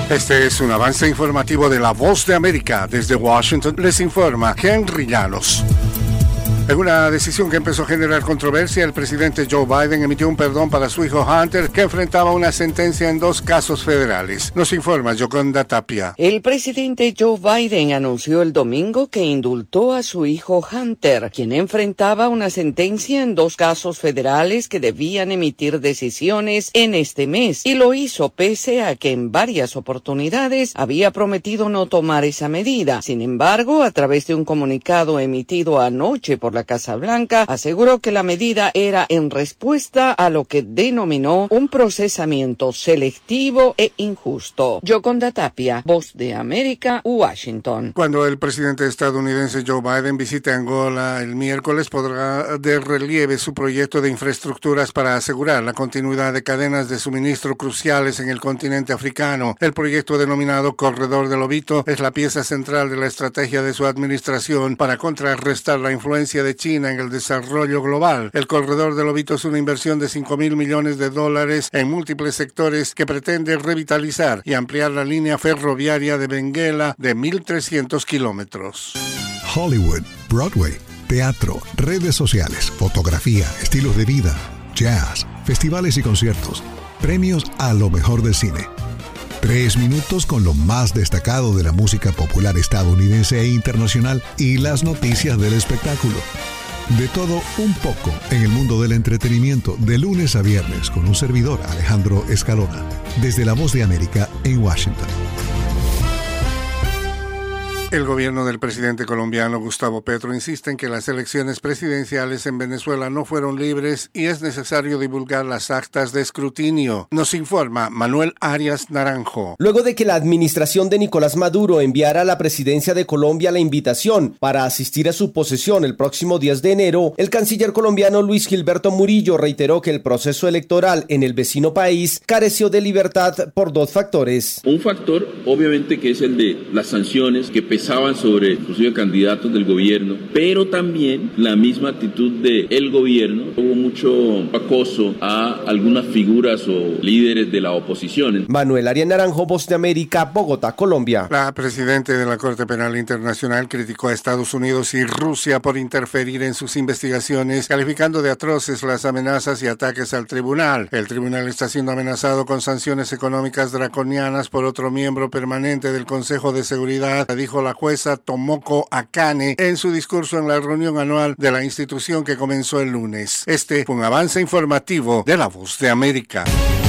Este es un avance informativo de La Voz de América. Desde Washington les informa Henry Llanos. En una decisión que empezó a generar controversia, el presidente Joe Biden emitió un perdón para su hijo Hunter, que enfrentaba una sentencia en 2 casos federales. Nos informa Yoconda Tapia. El presidente Joe Biden anunció el domingo que indultó a su hijo Hunter, quien enfrentaba una sentencia en 2 casos federales que debían emitir decisiones en este mes, y lo hizo pese a que en varias oportunidades había prometido no tomar esa medida. Sin embargo, a través de un comunicado emitido anoche por la Casa Blanca, aseguró que la medida era en respuesta a lo que denominó un procesamiento selectivo e injusto. Yoconda Tapia, Voz de América, Washington. Cuando el presidente estadounidense Joe Biden visite Angola el miércoles, podrá de relieve su proyecto de infraestructuras para asegurar la continuidad de cadenas de suministro cruciales en el continente africano. El proyecto denominado Corredor del Lobito es la pieza central de la estrategia de su administración para contrarrestar la influencia de China en el desarrollo global. El Corredor del Lobito es una inversión de $5,000 millones en múltiples sectores que pretende revitalizar y ampliar la línea ferroviaria de Benguela de 1,300 kilómetros. Hollywood, Broadway, teatro, redes sociales, fotografía, estilos de vida, jazz, festivales y conciertos, premios a lo mejor del cine. 3 minutos con lo más destacado de la música popular estadounidense e internacional y las noticias del espectáculo. De todo un poco en el mundo del entretenimiento, de lunes a viernes, con un servidor, Alejandro Escalona, desde La Voz de América en Washington. El gobierno del presidente colombiano Gustavo Petro insiste en que las elecciones presidenciales en Venezuela no fueron libres y es necesario divulgar las actas de escrutinio. Nos informa Manuel Arias Naranjo. Luego de que la administración de Nicolás Maduro enviara a la presidencia de Colombia la invitación para asistir a su posesión el próximo 10 de enero, el canciller colombiano Luis Gilberto Murillo reiteró que el proceso electoral en el vecino país careció de libertad por 2 factores. Un factor, obviamente, que es el de las sanciones que pesaban sobre inclusive candidatos del gobierno, pero también la misma actitud del gobierno. Hubo mucho acoso a algunas figuras o líderes de la oposición. Manuel Arias Naranjo, Voz de América, Bogotá, Colombia. La presidenta de la Corte Penal Internacional criticó a Estados Unidos y Rusia por interferir en sus investigaciones, calificando de atroces las amenazas y ataques al tribunal. El tribunal está siendo amenazado con sanciones económicas draconianas por otro miembro permanente del Consejo de Seguridad, dijo la jueza Tomoko Akane en su discurso en la reunión anual de la institución que comenzó el lunes. Este fue un avance informativo de La Voz de América.